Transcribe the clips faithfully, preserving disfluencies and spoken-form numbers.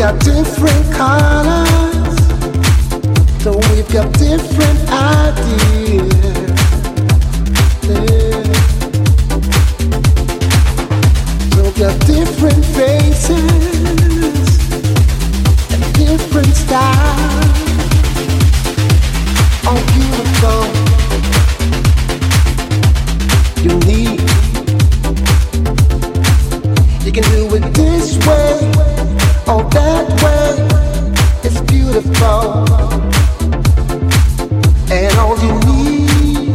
got different colors, so we've got different ideas. Yeah. So we've got different faces and different styles. Oh, beautiful, unique. You can do it this way or that way. It's beautiful, and all you need.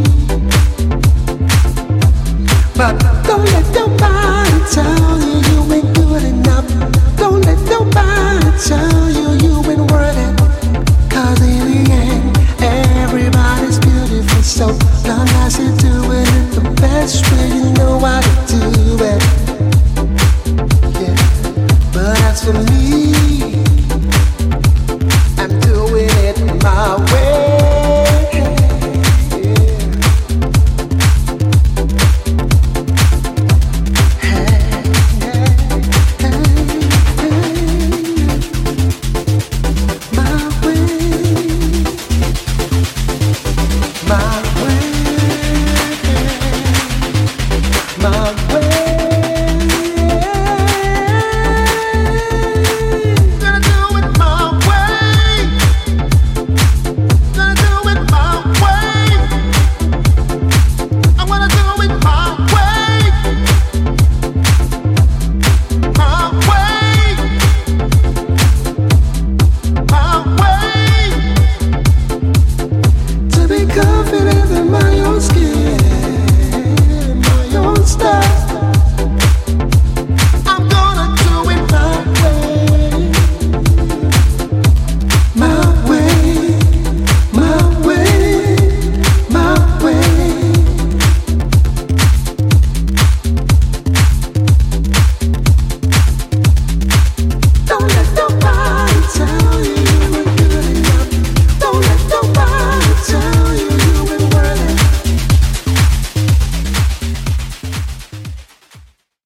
But don't let nobody tell you you ain't good enough. Don't let nobody tell you you ain't worth it. 'Cause in the end, everybody's beautiful. So long as you're doing it the best way you know how to do it. But as for me, I'm doing it my way. Yeah. Hey, hey, hey, hey. My way, my way, my way.